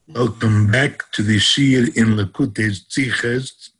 Welcome back to the Shir in Likutei Tziches.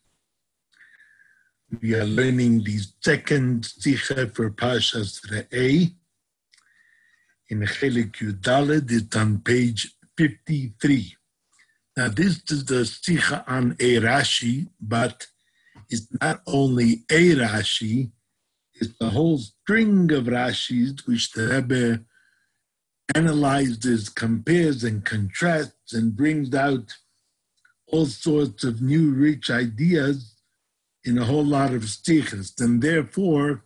We are learning the second Tzicha for Parshas Re'eh. In Chelik Yudaled, it's on page 53. Now this is the Tzicha on a Rashi, but it's not only a Rashi, it's the whole string of Rashis which the Rebbe analyzes, compares, and contrasts, and brings out all sorts of new, rich ideas in a whole lot of stichas. And therefore,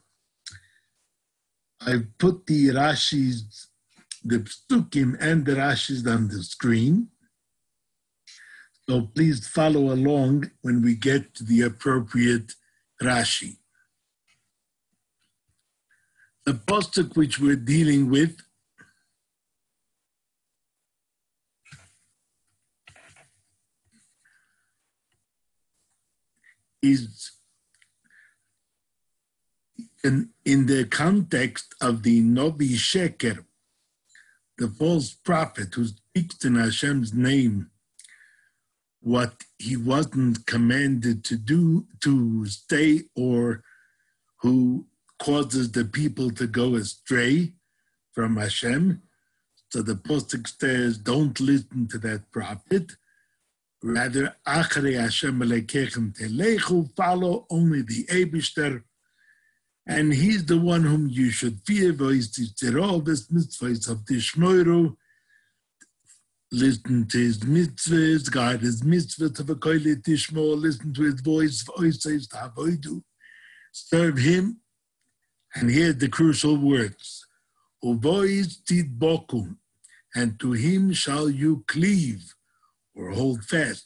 I've put the Rashis, the Psukim, and the Rashis on the screen. So please follow along when we get to the appropriate Rashi. The pasuk which we're dealing with is in the context of the Novi Sheker, the false prophet who speaks in Hashem's name what he wasn't commanded to do, to stay, or who causes the people to go astray from Hashem. So the pasuk says, don't listen to that prophet. Rather, Achrei Hashem Elekechem Telechu, follow only the Eibishter, and he's the one whom you should fear. Voice Tzirov, mitzvahs of Tishmoiru, listen to his mitzvahs, guard his mitzvahs of a koile Tishmo, listen to his voice, voices Tavoidu, serve him. And here the crucial words: Uvois Tidbokum, and to him shall you cleave, or hold fast.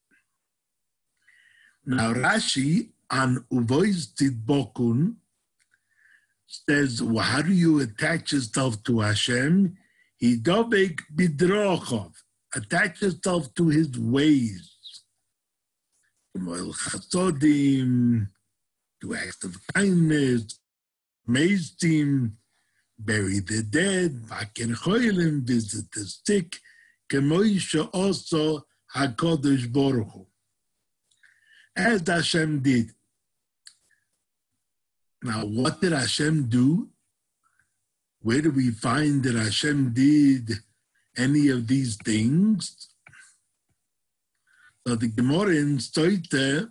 Now Rashi on Uvois Tidbokun says, well, how do you attach yourself to Hashem? Hidobek bidrochov, attach yourself to his ways. Chasodim, to acts of kindness, meistim, bury the dead, vaken choilim, visit the sick, Kemoisha also HaKadosh Baruch Hu, as Hashem did. Now, what did Hashem do? Where do we find that Hashem did any of these things? So the Gemara in Stoite,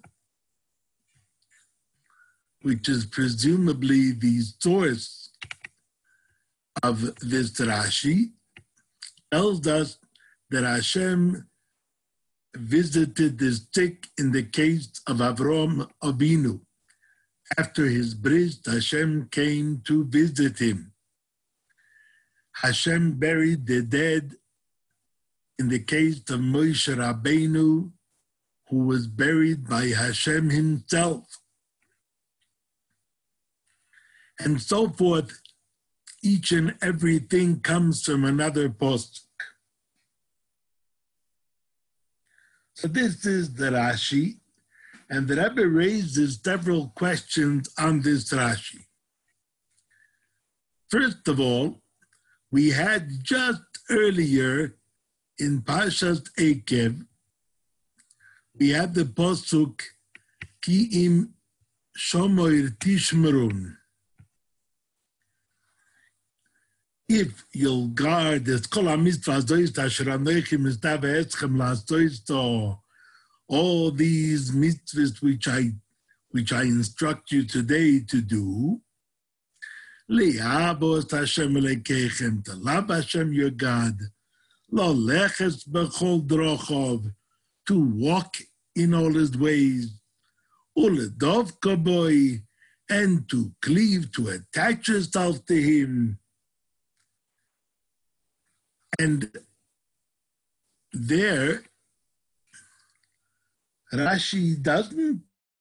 which is presumably the source of this Rashi, tells us that Hashem visited the sick in the case of Avram Avinu. After his bris, Hashem came to visit him. Hashem buried the dead in the case of Moshe Rabbeinu, who was buried by Hashem himself. And so forth. Each and everything comes from another pasuk. So this is the Rashi, and the Rebbe raises several questions on this Rashi. First of all, we had just earlier in Parshas Ekev, we had the pasuk Ki im shomoir tishmerun. If you'll guard this kol ha-mitzvahs asher anochi mitzvah etzchem la'asois, all these mitzvahs which I instruct you today to do, li'abos Hashem elekechem, to love Hashem your God, lo leches b'chol drochov, to walk in all his ways, uledov kaboi, and to cleave, to attach yourself to him. And there, Rashi doesn't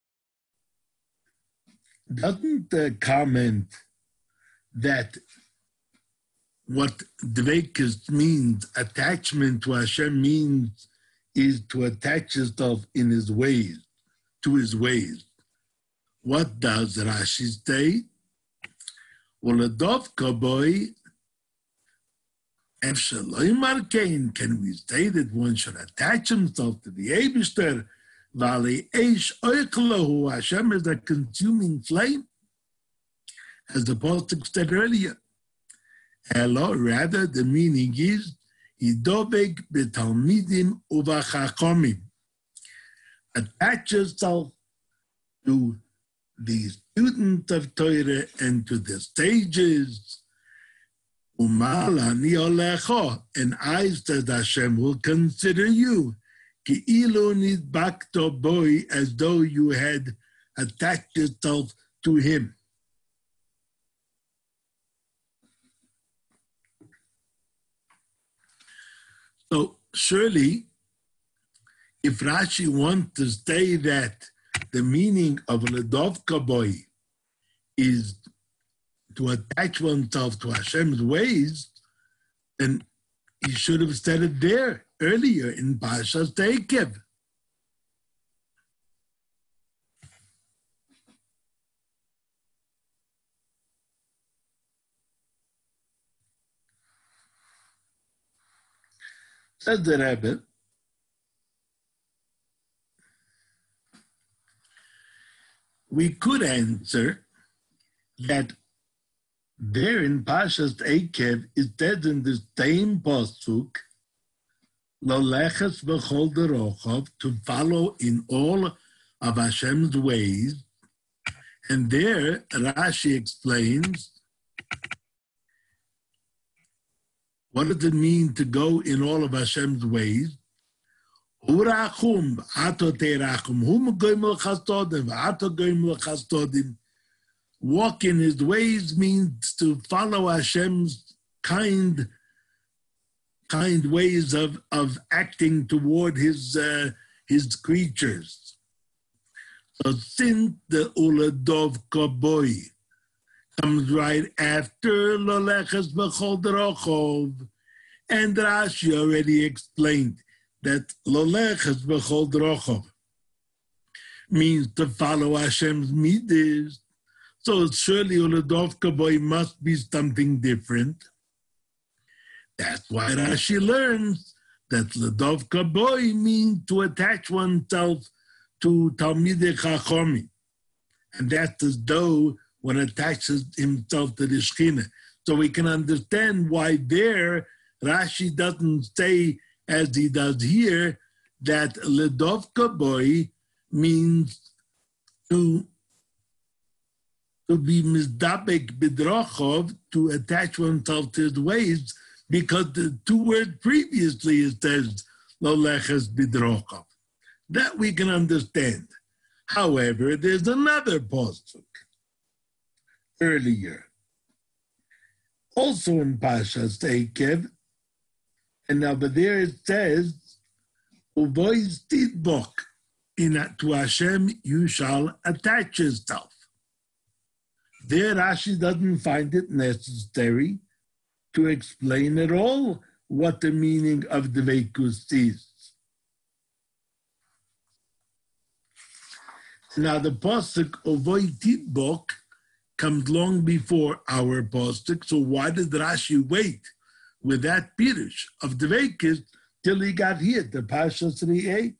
comment that what dveikus means, attachment to Hashem means, is to attach yourself in his ways, to his ways. What does Rashi say? Uladov kaboi, Efshaloimar Kain, can we say that one should attach himself to the Eibishter? Vali Eish Oiklahu, Hashem is a consuming flame, as the Pasuk said earlier. Hello, rather the meaning is Idobek betalmidim uvachachomim. Attach yourself to the student of Torah and to the sages. Umala niolecho, and I said Hashem will consider you. Ki'ilu nidbakto boy, as though you had attached yourself to him. So surely, if Rashi wants to say that the meaning of Ledovka boy is to attach oneself to Hashem's ways, then he should have said it there earlier in Parshas Eikev. Says the Rebbe, we could answer that there in Parshas Eikev it says in the same pasuk, Loleches v'chol derochav, to follow in all of Hashem's ways, and there Rashi explains, what does it mean to go in all of Hashem's ways? Walk in his ways means to follow Hashem's kind ways of acting toward his creatures. So since the Uladov Kaboy comes right after Loleches B'chol Derochov, and Rashi already explained that Loleches B'chol Derochov means to follow Hashem's midas. So surely Uladov Kaboy must be something different. That's why Rashi learns that Ledov Kaboy means to attach oneself to Talmidei Chachomim, and that's as though one attaches himself to the Shekhinah. So we can understand why there Rashi doesn't say, as he does here, that Ledov Kaboy means to be mizdabek bidrochov, to attach oneself to his ways, because the two words previously it says Loleches bidrochov. That we can understand. However, there's another pasuk earlier, also in Parshas Eikev, and over there it says, "Uvois tidbok," to Hashem you shall attach yourself. There Rashi doesn't find it necessary to explain at all what the meaning of Dveikus is. Now the pasuk Ovoi Tidbok comes long before our pasuk, so why did Rashi wait with that pirush of Dveikus till he got here, the Parshas Re'eh?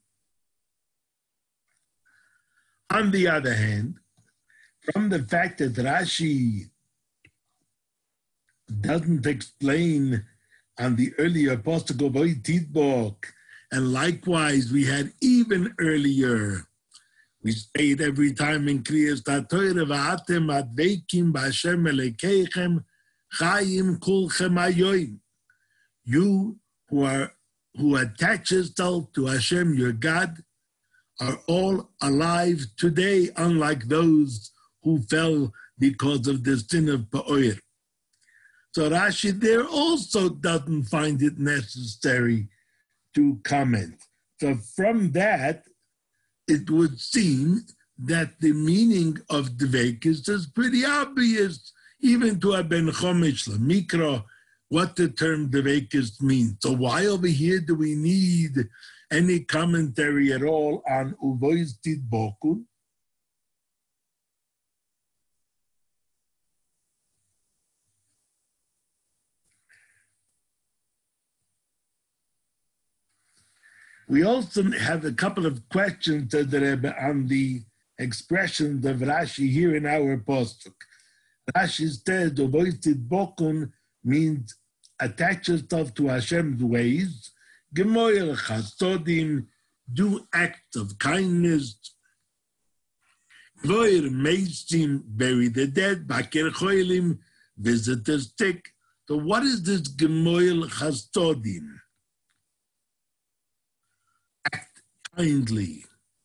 On the other hand, from the fact that Rashi doesn't explain on the earlier pasuk of Ovoi Tidbok, and likewise we had even earlier, we say it every time in Kriyas HaTorah, V'atem adveikim b'Hashem elekeichem chayim kulchem hayoim. You who attach yourself to Hashem, your God, are all alive today, unlike those who fell because of the sin of Pa'or. So Rashi there also doesn't find it necessary to comment. So from that, it would seem that the meaning of Dveikus is pretty obvious, even to a Ben Chomish Mikra, what the term Dveikus means. So why over here do we need any commentary at all on Uvois Tidboku? We also have a couple of questions to the Rebbe on the expressions of Rashi here in our postuk. Rashi says, "Ovoisid bokun" means attach yourself to Hashem's ways. Gemoyer chasodim, do acts of kindness. Voir meisim, bury the dead. Baker choilim, visit the sick. So what is this gemoyer chasodim? Act kindly.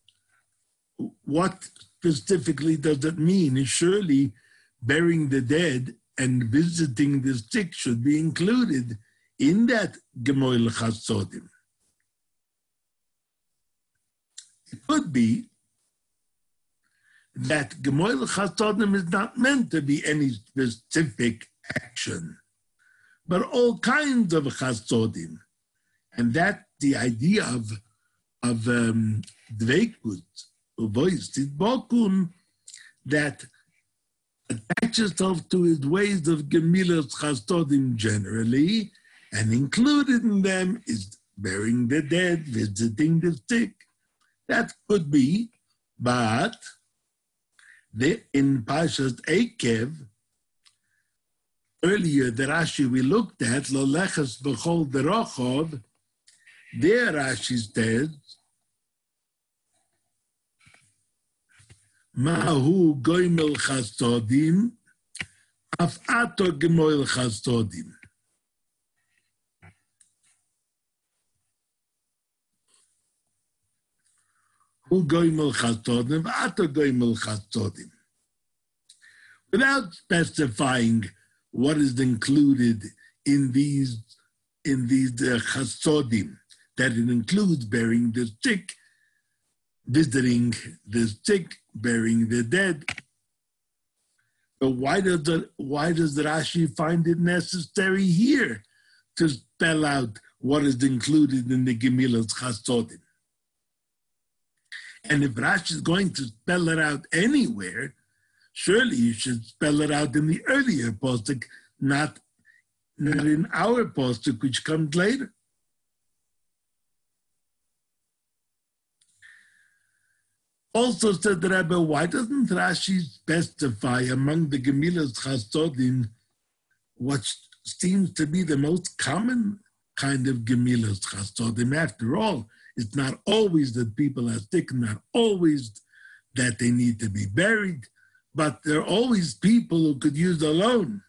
What specifically does it mean? Surely burying the dead and visiting the sick should be included in that gemoil chasodim. It could be that gemoil chasodim is not meant to be any specific action, but all kinds of chasodim, and that the idea of dveikut, uvoisid bokun, that attach yourself to his ways of gemilas chasodim generally, and included in them is burying the dead, visiting the sick. That could be, but in Parshas Eikev, earlier the Rashi we looked at, Loleches b'chol derachov, there Rashi says, Mahu goimel chasodim, af ato gemoil chasodim. Hu goimel chasodim, ato goimel chasodim. Without specifying what is included in these chasodim, that it includes burying the sick, visiting the sick, burying the dead. But why does the Rashi find it necessary here to spell out what is included in the Gemilas Chasodim? And if Rashi is going to spell it out anywhere, surely you should spell it out in the earlier postuk, not in our postuk, which comes later. Also said the Rebbe, why doesn't Rashi specify among the Gemilas Chasodim what seems to be the most common kind of Gemilas Chasodim? After all, it's not always that people are sick, not always that they need to be buried, but there are always people who could use a loan.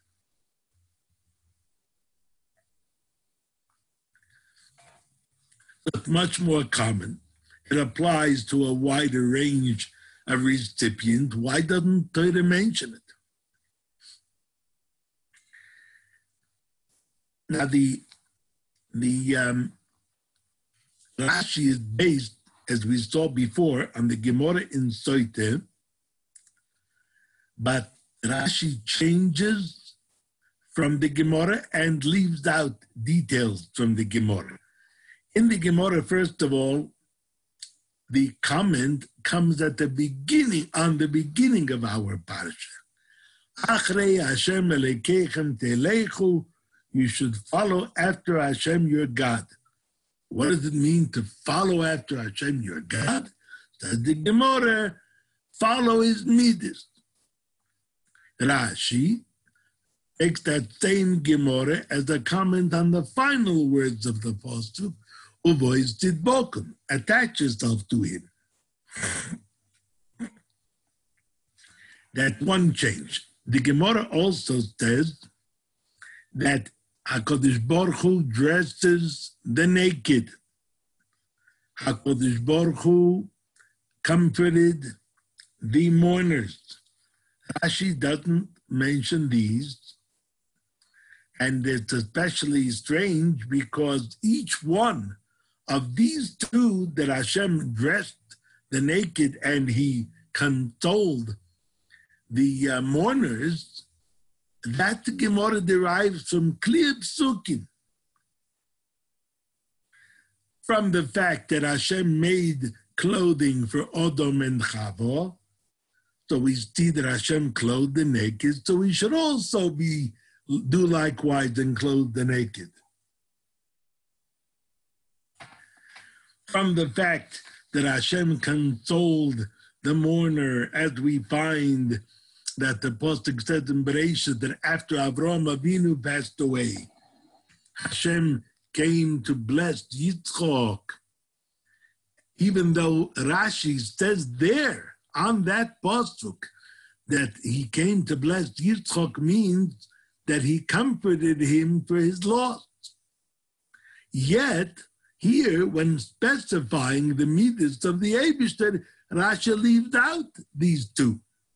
It's much more common. It applies to a wider range of recipients. Why doesn't Torah mention it? Now, the Rashi is based, as we saw before, on the Gemara in Soite, but Rashi changes from the Gemara and leaves out details from the Gemara. In the Gemara, first of all, the comment comes at the beginning, on the beginning of our parsha. Achrei Hashem elekeichem telechu, you should follow after Hashem your God. What does it mean to follow after Hashem your God? Says the Gemara, follow his midas. Rashi takes that same Gemara as a comment on the final words of the postuk, uvoisid bokun, attach yourself to him. That one change. The Gemara also says that HaKadosh Baruch Hu dresses the naked. HaKadosh Baruch Hu comforted the mourners. Rashi doesn't mention these, and it's especially strange because each one of these two that Hashem dressed the naked and he consoled the mourners, that Gemara derives from clear psukim, from the fact that Hashem made clothing for Odom and Chava. So we see that Hashem clothed the naked, so we should also do likewise and clothe the naked. from the fact that Hashem consoled the mourner, as we find that the Pasuk says in Bereshit that after Avraham Avinu passed away, Hashem came to bless Yitzchak, even though Rashi says there on that Pasuk that he came to bless Yitzchak means that he comforted him for his loss. Yet, here, when specifying the midas of the Eibishter, Rashi leaves out these two.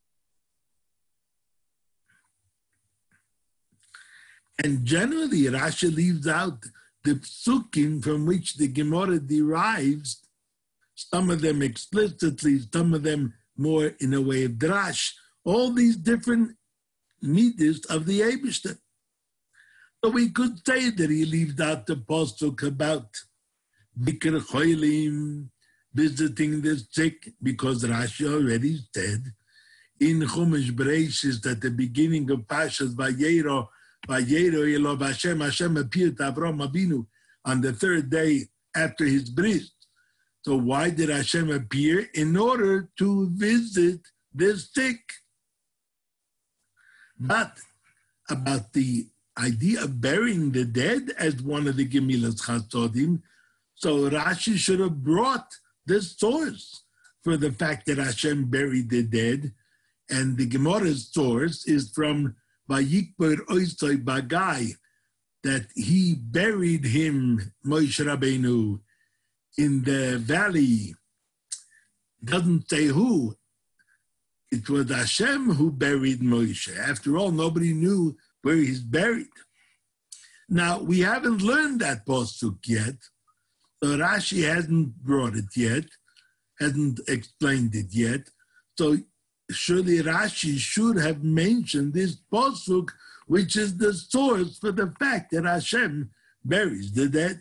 And generally, Rashi leaves out the psukim from which the Gemara derives, some of them explicitly, some of them more in a way of drash, all these different midas of the Eibishter. So we could say that he leaves out the pasuk about Bikr Cholim, visiting the sick, because Rashi already said in Chumash Bereshis at the beginning of Pashas Vayero Elov Hashem, Hashem appeared to Avraham Avinu on the third day after his bris. So why did Hashem appear? In order to visit the sick. But about the idea of burying the dead as one of the Gemilas Chasodim, so Rashi should have brought the source for the fact that Hashem buried the dead, and the Gemara's source is from Vayikbar Oisoi Bagai, that he buried him, Moshe Rabbeinu, in the valley. Doesn't say who. It was Hashem who buried Moshe. After all, nobody knew where he's buried. Now, we haven't learned that pasuk yet. So Rashi hasn't brought it yet, hasn't explained it yet. So surely Rashi should have mentioned this pasuk, which is the source for the fact that Hashem buries the dead.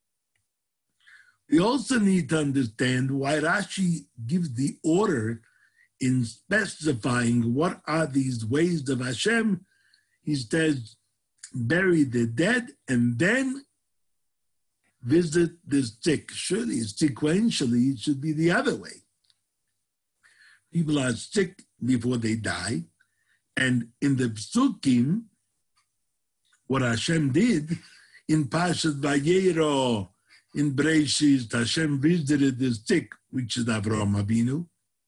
We also need to understand why Rashi gives the order in specifying what are these ways of Hashem. He says, bury the dead and then visit the sick. Surely, sequentially, it should be the other way. People are sick before they die. And in the Psukim, what Hashem did, in Pashat Vayero, in Bereshit, Hashem visited the sick, which is Avraham Avinu.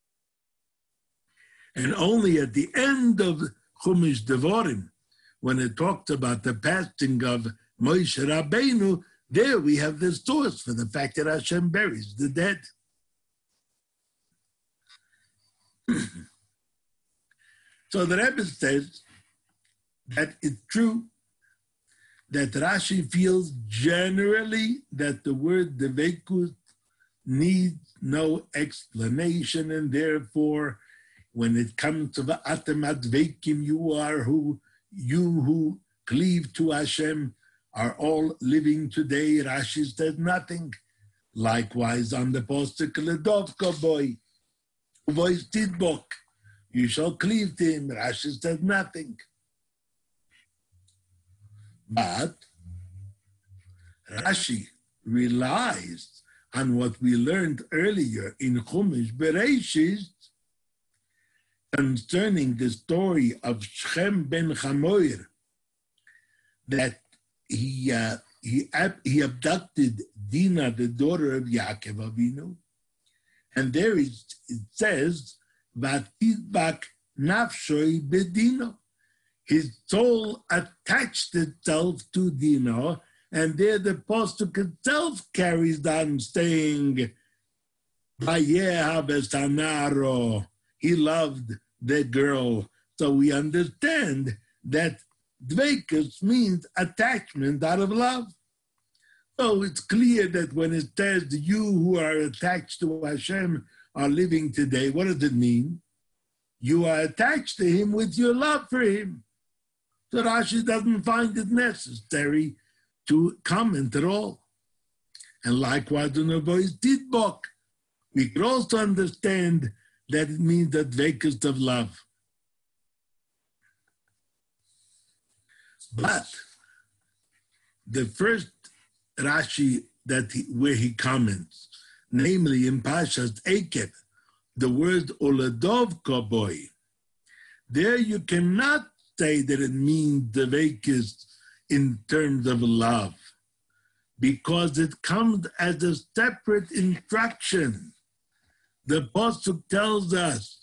And only at the end of Chumash Devarim, when it talks about the passing of Moshe Rabbeinu, there we have the source for the fact that Hashem buries the dead. So the Rebbe says that it's true that Rashi feels generally that the word Devekus needs no explanation, and therefore, when it comes to the Atemat Vekim, you who cleave to Hashem, are all living today. Rashi says nothing. Likewise, on the pasuk Ledovka boy, voice Tidbok, you shall cleave to him. Rashi says nothing. But Rashi relies on what we learned earlier in Chumash Bereshit concerning the story of Shem ben Chamoir, that he abducted Dinah, the daughter of Yaakov Avinu, and there it says, "Vatidbak nafshoi bedino." His soul attached itself to Dinah, and there the pasuk itself carries on saying, "Vayehav esanaro." He loved the girl. So we understand that dveikus means attachment out of love. So it's clear that when it says you who are attached to Hashem are living today, what does it mean? You are attached to him with your love for him. So Rashi doesn't find it necessary to comment at all. And likewise in the voice Tidbok, we can also understand that it means the dveikus of love. But the first Rashi where he comments namely in Pashas Ekev, the word Oladov Koboy. There you cannot say that it means Devekis in terms of love, because it comes as a separate instruction. The Pasuk tells us,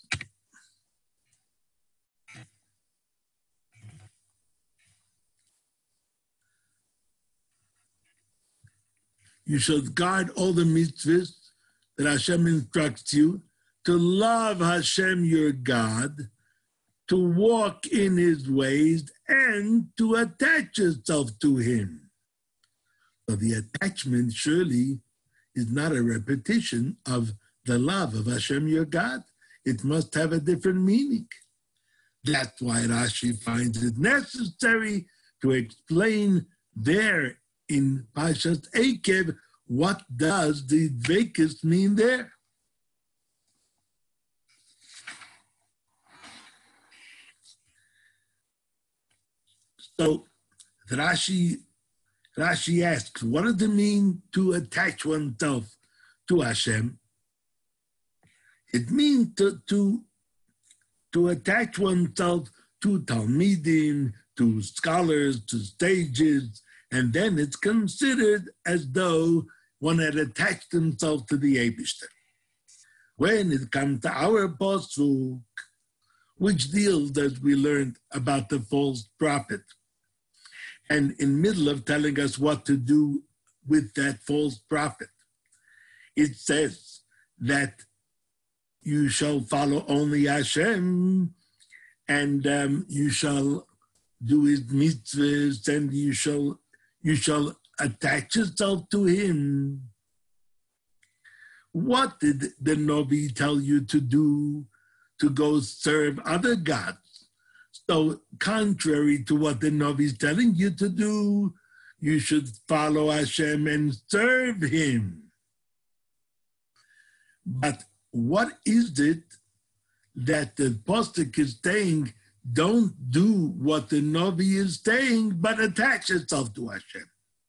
you should guard all the mitzvahs that Hashem instructs you, to love Hashem your God, to walk in his ways, and to attach yourself to him. So the attachment surely is not a repetition of the love of Hashem your God. It must have a different meaning. That's why Rashi finds it necessary to explain there in Pashas Ekev what does the Dveikis mean there. So Rashi asks, what does it mean to attach oneself to Hashem? It means to attach oneself to Talmidim, to scholars, to sages, and then it's considered as though one had attached himself to the Eibishter. When it comes to our Pasuk, which deals, as we learned, about the false prophet, and in middle of telling us what to do with that false prophet, it says that you shall follow only Hashem, and you shall do his mitzvahs, and you shall attach yourself to him. What did the Novi tell you to do? To go serve other gods. So contrary to what the Novi is telling you to do, you should follow Hashem and serve him. But what is it that the Pasuk is saying? Don't do what the Novi is saying, but attach yourself to Hashem.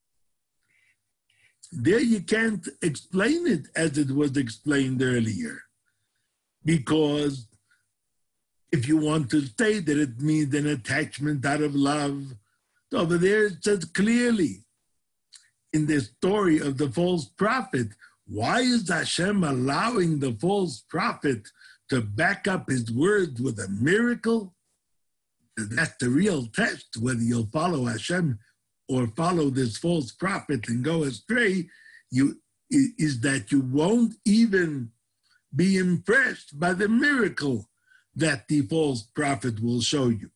There you can't explain it as it was explained earlier, because if you want to say that it means an attachment out of love, over there it says clearly in the story of the false prophet, why is Hashem allowing the false prophet to back up his words with a miracle? That's the real test, whether you'll follow Hashem or follow this false prophet and go astray, is that you won't even be impressed by the miracle that the false prophet will show you.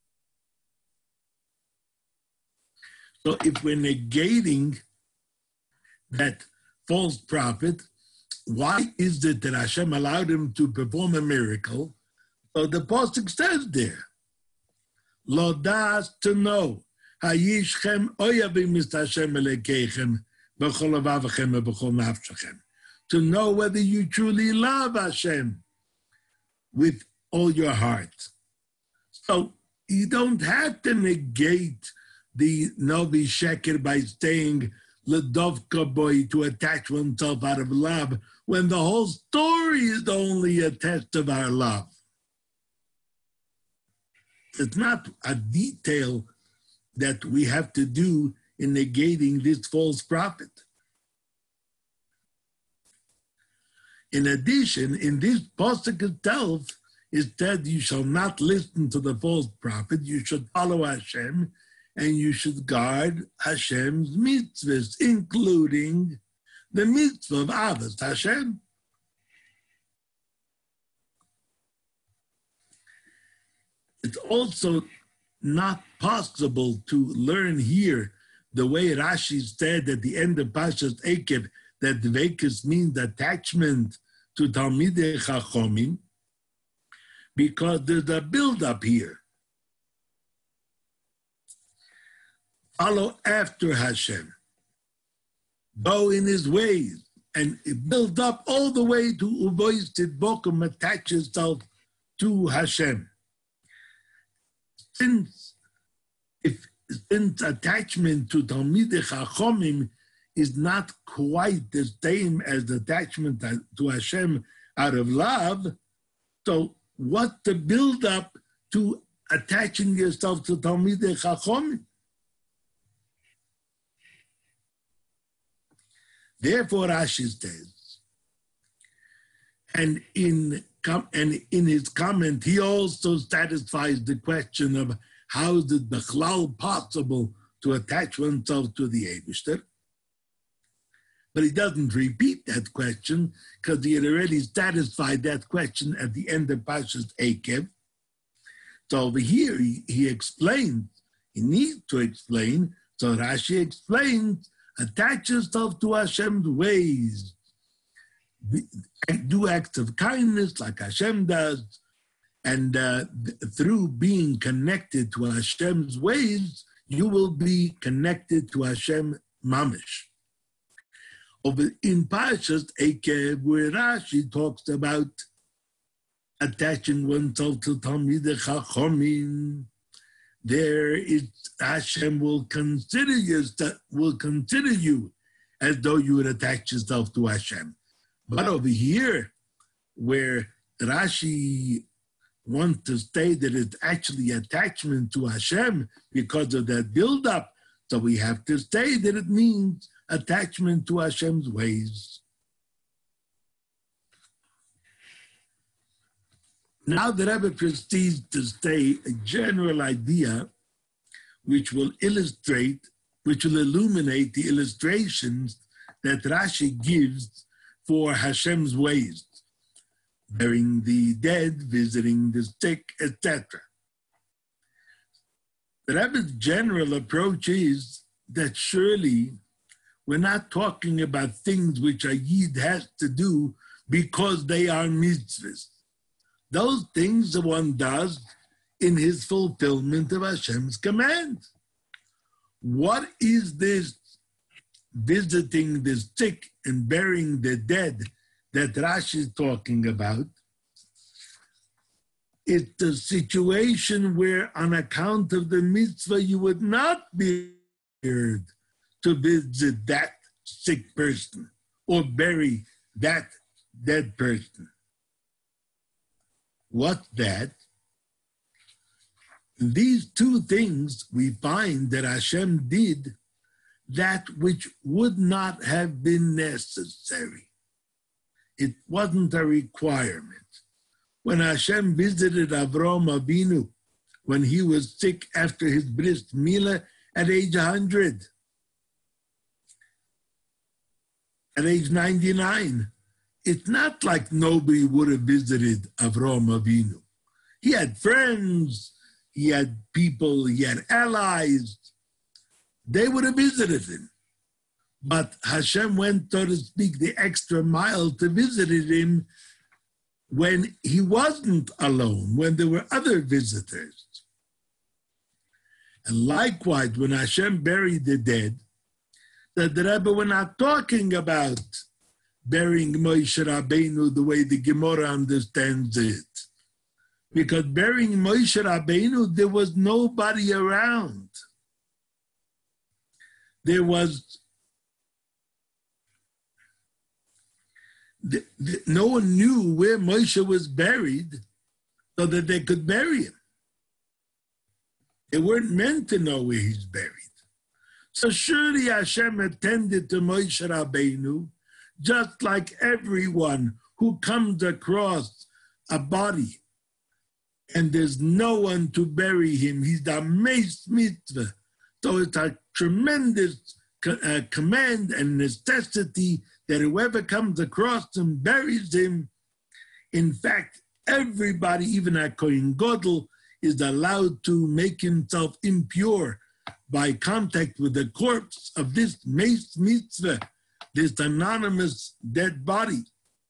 So if we're negating that false prophet, why is it that Hashem allowed him to perform a miracle? So the Pasuk says there, Lo das, to know, Hayishchem oyavim mis Hashem elekeichem b'chol avavachem b'chol nafshechem. To know whether you truly love Hashem with all your heart. So you don't have to negate the Novi Sheker by saying Ledovka boy, to attach oneself out of love, when the whole story is only a test of our love. It's not a detail that we have to do in negating this false prophet. In addition, in this pasuk itself, it said you shall not listen to the false prophet, you should follow Hashem, and you should guard Hashem's mitzvahs, including the mitzvah of Avos Hashem. It's also not possible to learn here the way Rashi said at the end of Pashas Ekev that Dveikis means attachment to Talmidei Chachomim, because there's a build-up here. Follow after Hashem. Go in his ways and build up all the way to Uvois Tidbokum, attach yourself to Hashem. Since attachment to Talmidei Chachomim is not quite the same as the attachment to Hashem out of love. So what the build up to attaching yourself to Talmidei Chachomim? Therefore, Rashi says, and in his comment, he also satisfies the question of how is it bechlal possible to attach oneself to the Eibishter? But he doesn't repeat that question because he had already satisfied that question at the end of Parshas Eikev. So over here, he explains, he needs to explain, so Rashi explains, attach yourself to Hashem's ways. Do acts of kindness like Hashem does, and through being connected to Hashem's ways, you will be connected to Hashem Mamish. Over in Parshas Eikev, where Rashi talks about attaching oneself to Talmidei Chachomim, there is Hashem will consider you as though you would attach yourself to Hashem. But over here, where Rashi wants to say that it's actually attachment to Hashem because of that build-up, so we have to say that it means attachment to Hashem's ways. Now the Rebbe proceeds to say a general idea which will illuminate the illustrations that Rashi gives for Hashem's ways, burying the dead, visiting the sick, etc. The Rebbe's general approach is that surely we're not talking about things which a Yid has to do because they are mitzvahs. Those things the one does in his fulfillment of Hashem's command. What is this visiting the sick and burying the dead that Rashi is talking about? It's a situation where on account of the mitzvah you would not be required to visit that sick person or bury that dead person. What's that? In these two things, we find that Hashem did that which would not have been necessary. It wasn't a requirement. When Hashem visited Avraham Avinu, when he was sick after his bris milah at age 100, at age 99, it's not like nobody would have visited Avraham Avinu. He had friends, he had people, he had allies. They would have visited him. But Hashem went, so to speak, the extra mile to visit him when he wasn't alone, when there were other visitors. And likewise, when Hashem buried the dead, the Rebbe were not talking about burying Moshe Rabbeinu the way the Gemara understands it. Because burying Moshe Rabbeinu, there was nobody around. There was, no one knew where Moshe was buried so that they could bury him. They weren't meant to know where he's buried. So surely Hashem attended to Moshe Rabbeinu just like everyone who comes across a body and there's no one to bury him. He's the meis mitzvah. So it's a tremendous command and necessity that whoever comes across him buries him. In fact, everybody, even a Kohen Gadol, is allowed to make himself impure by contact with the corpse of this meis mitzvah, this anonymous dead body.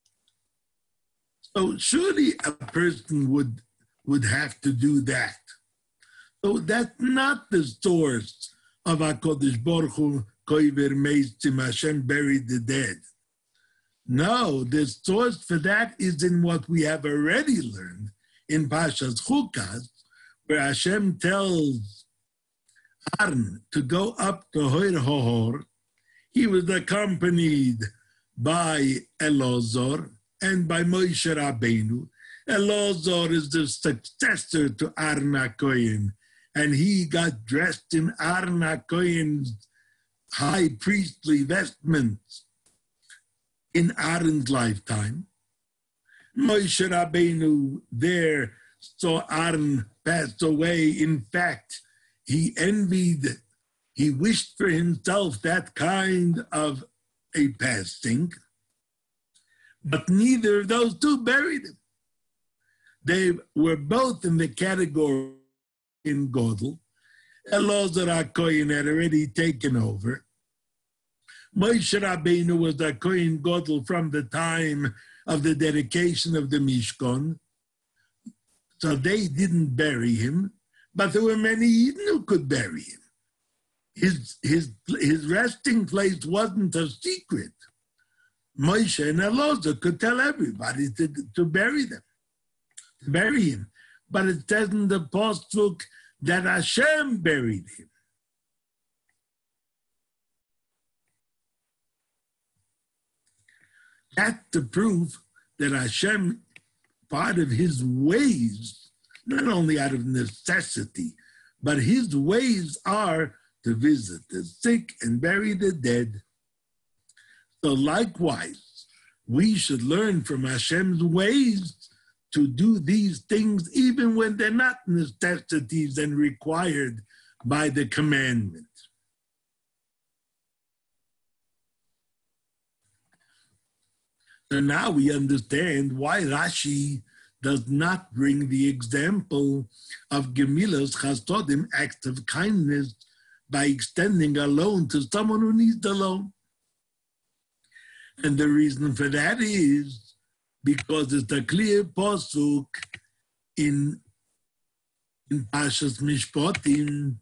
So surely a person would have to do that. So that's not the source of HaKadosh Baruch Hu, Koiver Meisim, Hashem buried the dead. No, the source for that is in what we have already learned in Parshas Chukas, where Hashem tells Aaron to go up to Hor Hohor He was accompanied by Elazar and by Moshe Rabbeinu. Elazar is the successor to Aaron HaKohen, and he got dressed in Aaron HaKohen's high priestly vestments in Aaron's lifetime. Moshe Rabbeinu there saw Aaron pass away. In fact, he wished for himself that kind of a passing, but neither of those two buried him. They were both in the category in Godel. Elazar HaKohen had already taken over. Moshe Rabbeinu was the Kohen Godel from the time of the dedication of the Mishkan. So they didn't bury him, but there were many Eden who could bury him. His resting place wasn't a secret. Moshe and Elazar could tell everybody to bury them, to bury him. But it says in the Pasuk that Hashem buried him. That's the proof that Hashem, part of his ways, not only out of necessity, but his ways are to visit the sick and bury the dead. So likewise, we should learn from Hashem's ways to do these things even when they're not necessities and required by the commandment. So now we understand why Rashi does not bring the example of Gemilas Chasodim, acts of kindness, by extending a loan to someone who needs the loan. And the reason for that is because it's a clear pasuk in Parshas Mishpatim,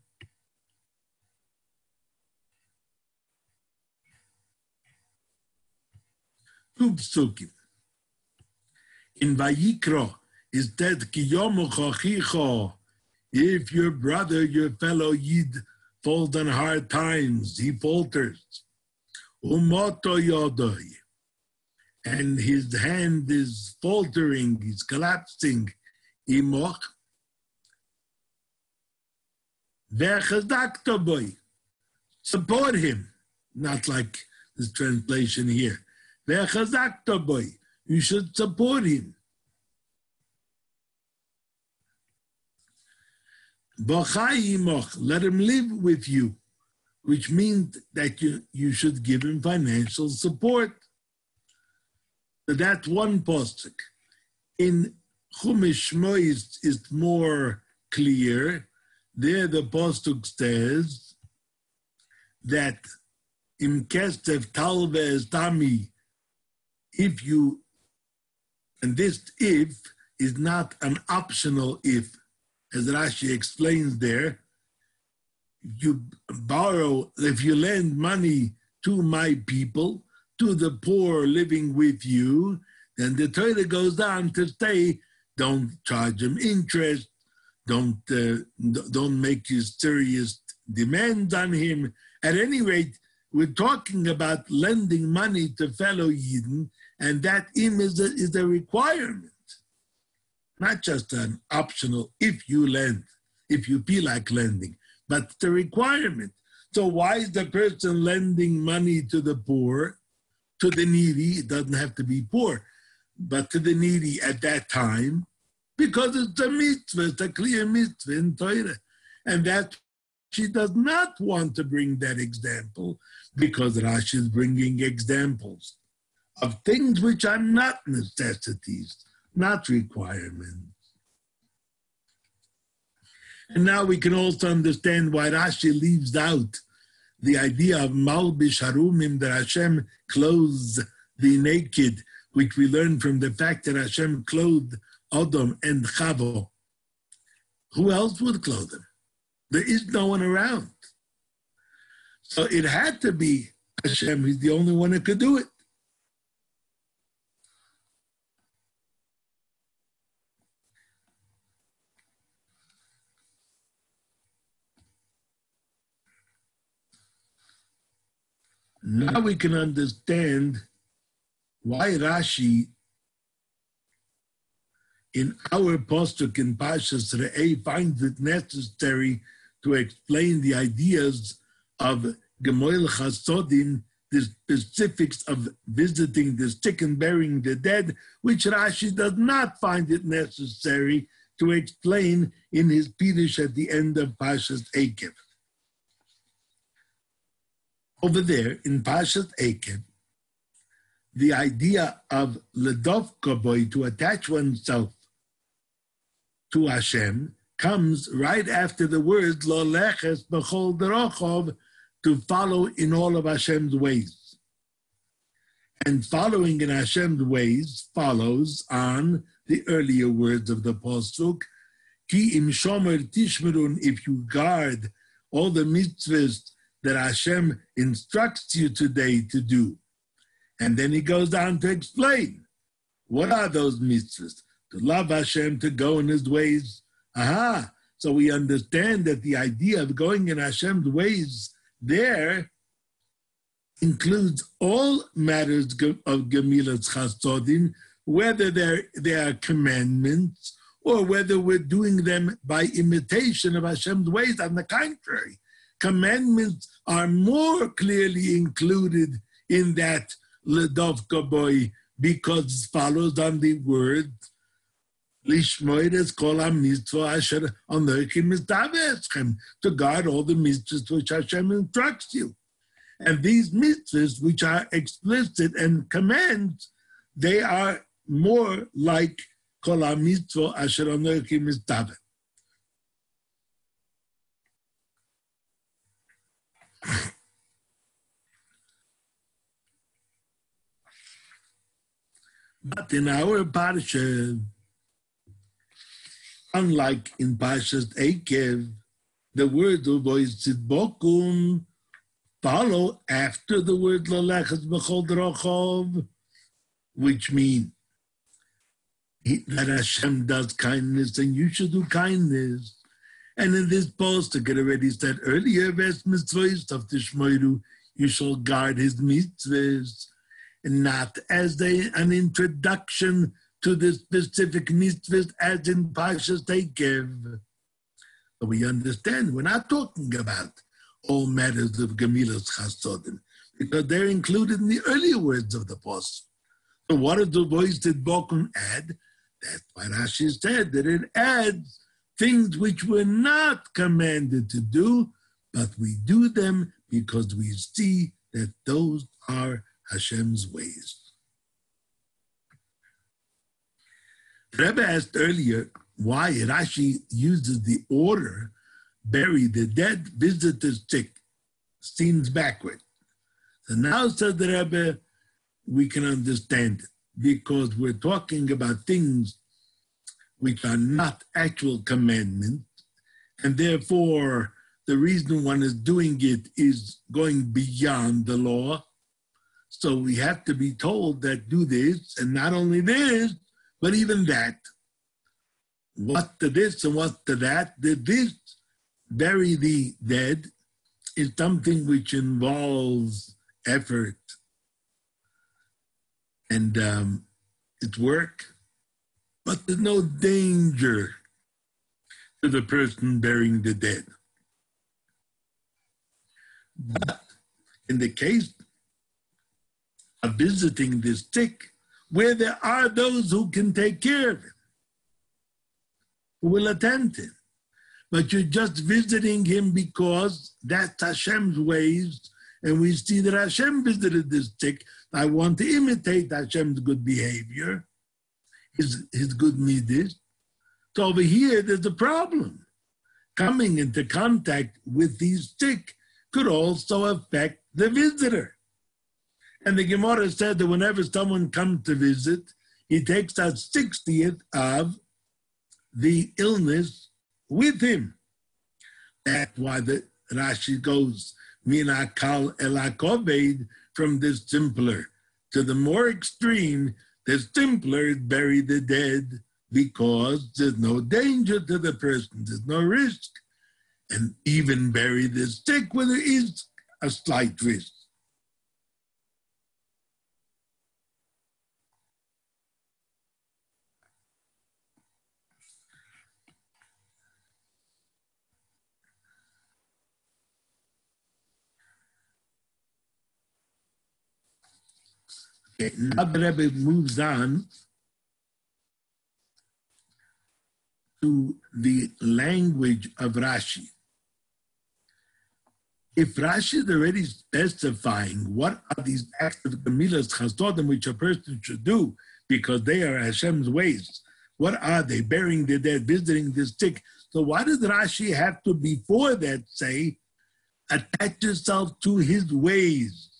two psukim. In Vayikra is that ki yomucha chicha, if your brother, your fellow Yid, falls on hard times, he falters. Umoto yodoi, and his hand is faltering, he's collapsing. Imoch vechazakto boy, support him. Not like this translation here. Vechazakto boy, you should support him. Bachai imoch, let him live with you, which means that you should give him financial support. So that's one pasuk. In Chumash Shmois it's more clear. There the pasuk says that im kestev talve tami, if you, and this if is not an optional if, as Rashi explains there. You borrow, if you lend money to my people, to the poor living with you, then the Torah goes on to say, don't charge them interest, don't make you serious demands on him. At any rate, we're talking about lending money to fellow Yidden, and that is a requirement, not just an optional if you lend, if you feel like lending, but the requirement. So why is the person lending money to the poor, to the needy? It doesn't have to be poor, but to the needy at that time, because it's a mitzvah, it's a clear mitzvah in Torah. And that she does not want to bring that example, because Rashi is bringing examples of things which are not necessities, not requirements. And now we can also understand why Rashi leaves out the idea of Malbish Harumim, that Hashem clothes the naked, which we learn from the fact that Hashem clothed Adam and Chavo. Who else would clothe them? There is no one around. So it had to be Hashem. He's the only one who could do it. Now we can understand why Rashi in our postuk in Parshas Re'eh finds it necessary to explain the ideas of Gemoil Chasodim, the specifics of visiting the sick and burying the dead, which Rashi does not find it necessary to explain in his Pirush at the end of Parshas Eikev. Over there in Parshas Eikev, the idea of Ledov Koboy, to attach oneself to Hashem, comes right after the words Lo leches b'chol derachov, to follow in all of Hashem's ways. And following in Hashem's ways follows on the earlier words of the Pasuk, Ki im shomer tishmerun, if you guard all the mitzvahs that Hashem instructs you today to do. And then he goes on to explain, what are those mitzvahs? To love Hashem, to go in his ways. Aha! So we understand that the idea of going in Hashem's ways there includes all matters of Gemilas Chasodim, whether they are commandments or whether we're doing them by imitation of Hashem's ways. On the contrary, commandments are more clearly included in that Ledov Koboy, because it follows on the word Lishmoides kol ha-mitzvah asher anochi mitzvah eschem, to guard all the mitzvahs which Hashem instructs you. And these mitzvahs, which are explicit and commands, they are more like kol ha-mitzvah asher anochi mitzvah. But in our parsha, unlike in Parshas Eikev, the word Uvoitzidbokum follow after the word Laleches B'chol Derachov, which mean that Hashem does kindness and you should do kindness. And in this post, I already said earlier, Ves mitzvahs of Tishmoiru, you shall guard his mitzvahs, and not as an introduction to the specific mitzvahs as in Parshas Eikev. So we understand we're not talking about all matters of Gemilas Chasodim, because they're included in the earlier words of the post. So what does the voice that Bokum add? That's why Rashi said that it adds things which we're not commanded to do, but we do them because we see that those are Hashem's ways. The Rebbe asked earlier why Rashi uses the order, bury the dead, visit the sick, seems backward. So now, said the Rebbe, we can understand it, because we're talking about things which are not actual commandments, and therefore the reason one is doing it is going beyond the law. So we have to be told that do this, and not only this, but even that. What to this and what to that? This, bury the dead, is something which involves effort and it's work, but there's no danger to the person burying the dead. But in the case of visiting the sick, where there are those who can take care of him, who will attend him, but you're just visiting him because that's Hashem's ways, and we see that Hashem visited this sick. I want to imitate Hashem's good behavior, his good midas. So over here, there's a problem. Coming into contact with these sick could also affect the visitor. And the Gemara said that whenever someone comes to visit, he takes a 60th of the illness with him. That's why the Rashi goes, Mina kal elakoved, from the simpler to the more extreme. The simpler is bury the dead, because there's no danger to the person, there's no risk. And even bury the sick where there is a slight risk. Okay, now the Rebbe moves on to the language of Rashi. If Rashi is already specifying what are these acts of Gemilas Chasodim which a person should do because they are Hashem's ways, what are they? Burying the dead, visiting the sick. So why does Rashi have to, before that, say, attach yourself to his ways?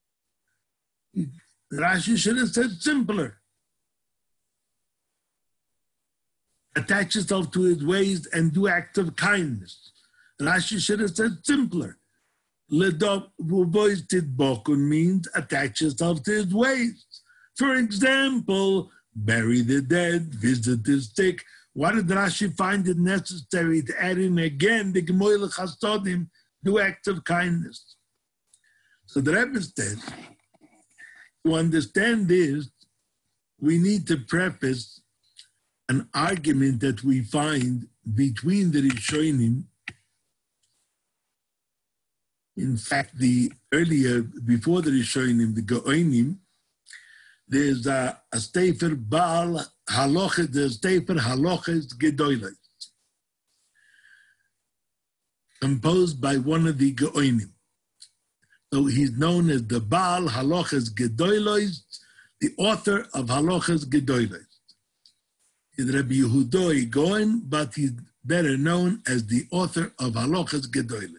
Rashi should have said simpler. Attach yourself to his ways and do acts of kindness. Rashi should have said simpler. Tidbokun means attach yourself to his ways. For example, bury the dead, visit the sick. Why did Rashi find it necessary to add in again the Gemoyle Chasodim, do acts of kindness? So the Rebbe said, to understand this, we need to preface an argument that we find between the Rishonim. In fact, before the Rishonim, the Gaonim, there's a Sefer Baal Haloches, there's Sefer Haloches Gedolos, composed by one of the Gaonim. So he's known as the Baal Haloches Gedolos, the author of Haloches Gedolos. He's Rabbi Yehuda Gaon, but he's better known as the author of Haloches Gedolos.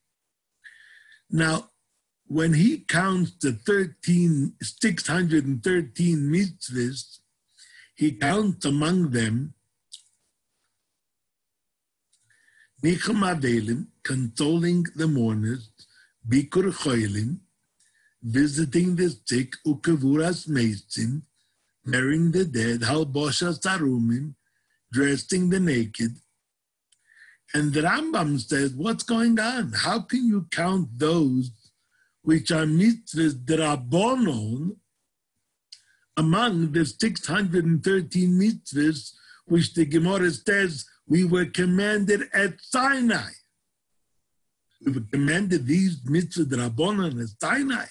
Now, when he counts the 613 mitzvahs, he counts among them Nichum Avelim, consoling the mourners, Bikur Choilim, visiting the sick, Ukavuras Meitzim, burying the dead, Halbosha Sarumim, dressing the naked. And the Rambam says, what's going on? How can you count those which are mitzvahs drabonon among the 613 mitzvahs which the Gemara says we were commanded at Sinai? We were commanded these mitzvahs drabonon at Sinai.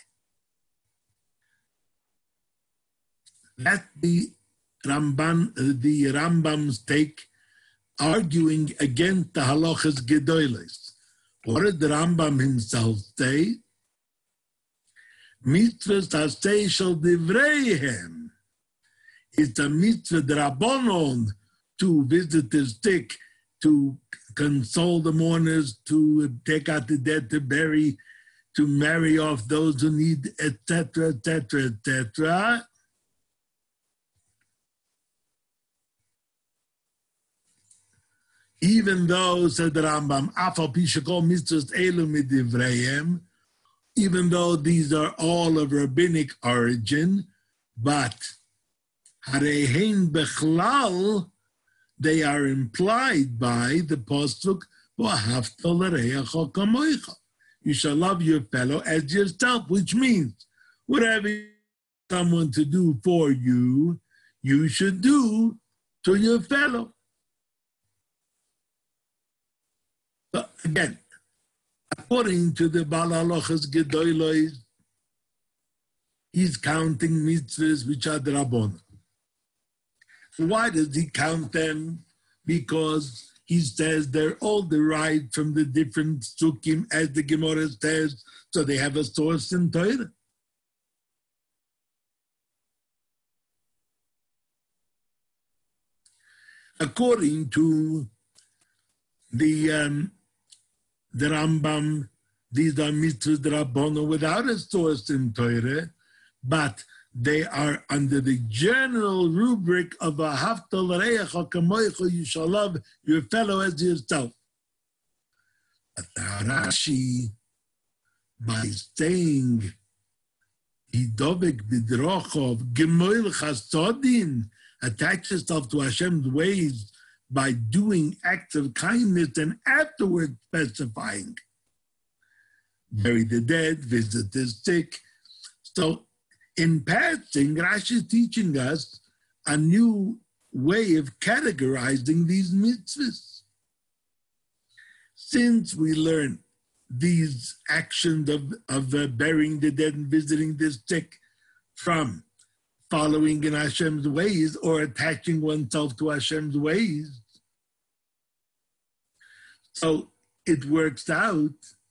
That's the Rambam's take, arguing against the Haloches Gedolos. What did the Rambam himself say? Mitzvahs Hasei shel Divreihem. It's a mitzvah drabonon to visit the sick, to console the mourners, to take out the dead, to bury, to marry off those who need, etc., etc., etc. Even though, said the Rambam, Afal Pishakol Mitzvahs Elu Midivreihem, even though these are all of rabbinic origin, but Harehein Bechlal, they are implied by the pasuk, V'ahavta l'reacha kamoicha. You shall love your fellow as yourself, which means whatever you want someone to do for you, you should do to your fellow. But again, according to the Baal Haloches Gedolos, he's counting mitzvahs which are drabonon. So why does he count them? Because he says they're all derived from the different sukkim, as the Gemara says, so they have a source in Torah. According to the Rambam, these are mitzvahs drabonon without a source in Torah, but they are under the general rubric of Ahavta l'reacha kamoicha, you shall love your fellow as yourself. But Rashi, by saying Hidovek bidrochov gemoil chasodin, attach yourself to Hashem's ways by doing acts of kindness and afterwards specifying, bury the dead, visit the sick. So in passing, Rashi is teaching us a new way of categorizing these mitzvahs. Since we learn these actions of burying the dead and visiting the sick from following in Hashem's ways or attaching oneself to Hashem's ways. So it works out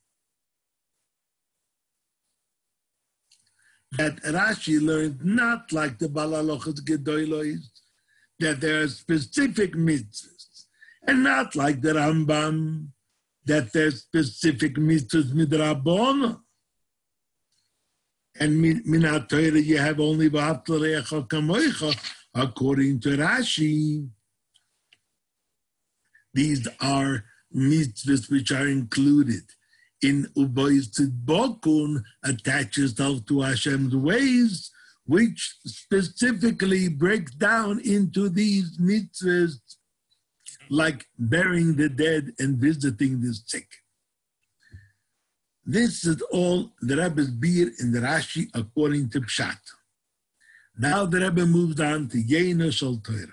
that Rashi learned not like the Balalochas Gedolos, that there are specific mitzvahs, and not like the Rambam, that there's specific mitzvahs midrabona. And min Torah you have only v'ahavta l'reacha kamoicha, according to Rashi. These are mitzvahs which are included in Ubois Tzidbokun, attach yourself to Hashem's ways, which specifically break down into these mitzvahs, like burying the dead and visiting the sick. This is all the Rebbe's beer in the Rashi according to Pshat. Now the Rebbe moves on to Yena Shel Torah.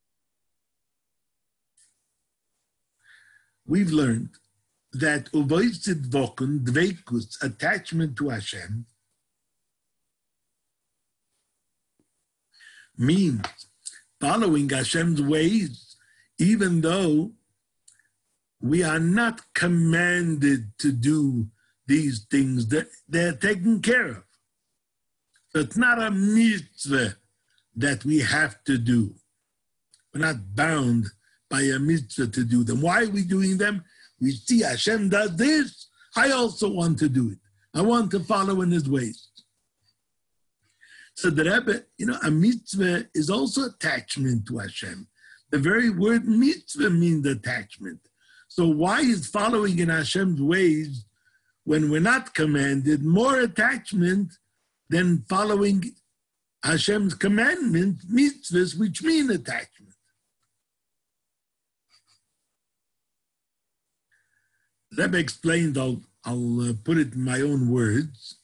We've learned that Uvois Tzidvokun, Dveikus, attachment to Hashem, means following Hashem's ways, even though we are not commanded to do these things, that they're taken care of. So it's not a mitzvah that we have to do. We're not bound by a mitzvah to do them. Why are we doing them? We see Hashem does this, I also want to do it. I want to follow in his ways. So the Rebbe, a mitzvah is also attachment to Hashem. The very word mitzvah means attachment. So why is following in Hashem's ways, when we're not commanded, more attachment than following Hashem's commandments, mitzvahs, which mean attachment? Rebbe explained, I'll put it in my own words.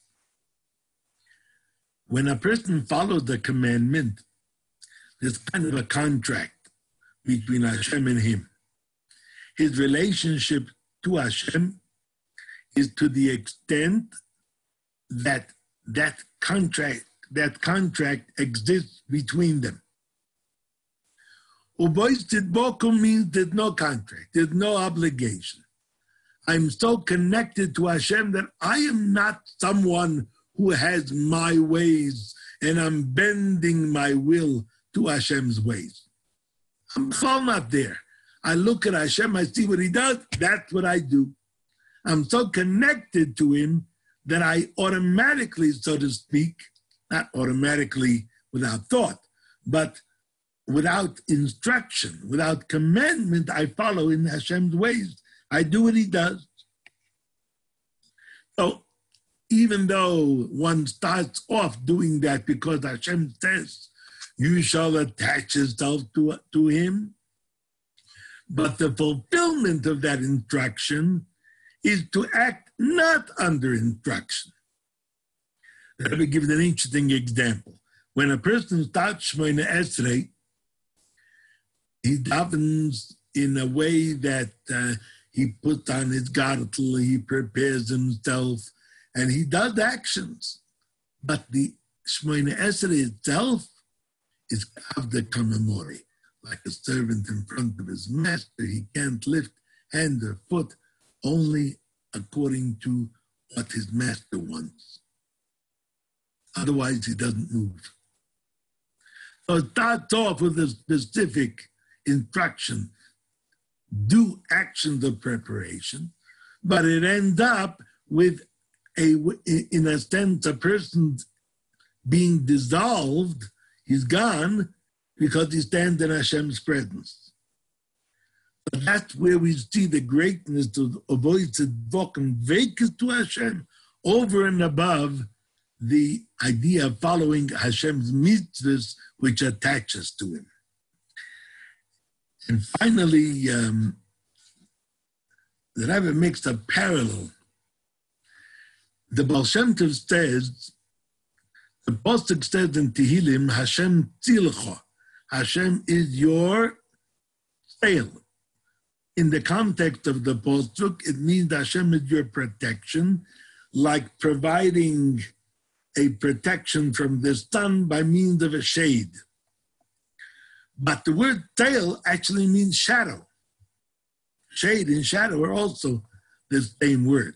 When a person follows the commandment, there's kind of a contract between Hashem and him. His relationship to Hashem is to the extent that that contract exists between them. Ubois Tzidbokun means there's no contract, there's no obligation. I'm so connected to Hashem that I am not someone who has my ways and I'm bending my will to Hashem's ways. I'm so not there. I look at Hashem, I see what he does, that's what I do. I'm so connected to him that I automatically, so to speak, not automatically without thought, but without instruction, without commandment, I follow in Hashem's ways. I do what he does. So even though one starts off doing that because Hashem says, you shall attach yourself to him, but the fulfillment of that instruction is to act not under instruction. Let me give you an interesting example. When a person starts Shemona Esrei, he davens in a way that he puts on his gartel, he prepares himself, and he does actions. But the Shemona Esrei itself is kavda kamemori, like a servant in front of his master. He can't lift hand or foot, only according to what his master wants. Otherwise, he doesn't move. So it starts off with a specific instruction, do actions of preparation, but it ends up with, in a sense, a person being dissolved, he's gone, because he stands in Hashem's presence. But that's where we see the greatness of Uvois Tzidbokun, vekes to Hashem, over and above the idea of following Hashem's mitzvahs, which attaches to him. And finally, the Rebbe makes a parallel. The Baal Shem Tov says, the Pasuk says in Tehillim, Hashem tzilcha, Hashem is your sail. In the context of the Pasuk, it means Hashem is your protection, like providing a protection from the sun by means of a shade. But the word tail actually means shadow. Shade and shadow are also the same word.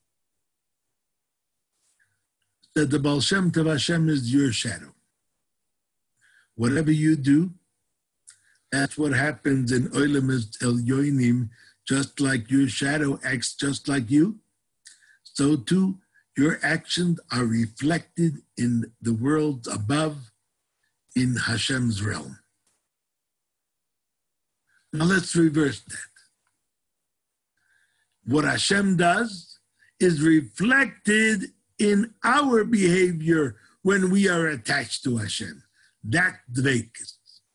That the Baal Shem Tov Hashem is your shadow. Whatever you do, that's what happens in Olam Elyonim, just like your shadow acts just like you. So too, your actions are reflected in the worlds above, in Hashem's realm. Now let's reverse that. What Hashem does is reflected in our behavior when we are attached to Hashem. That's dveikus.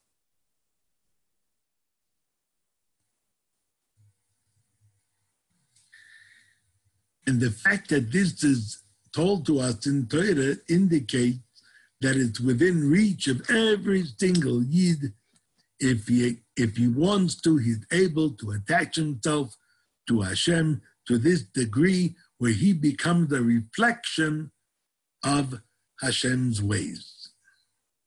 And the fact that this is told to us in Torah indicates that it's within reach of every single Yid. If he wants to, he's able to attach himself to Hashem to this degree where he becomes a reflection of Hashem's ways.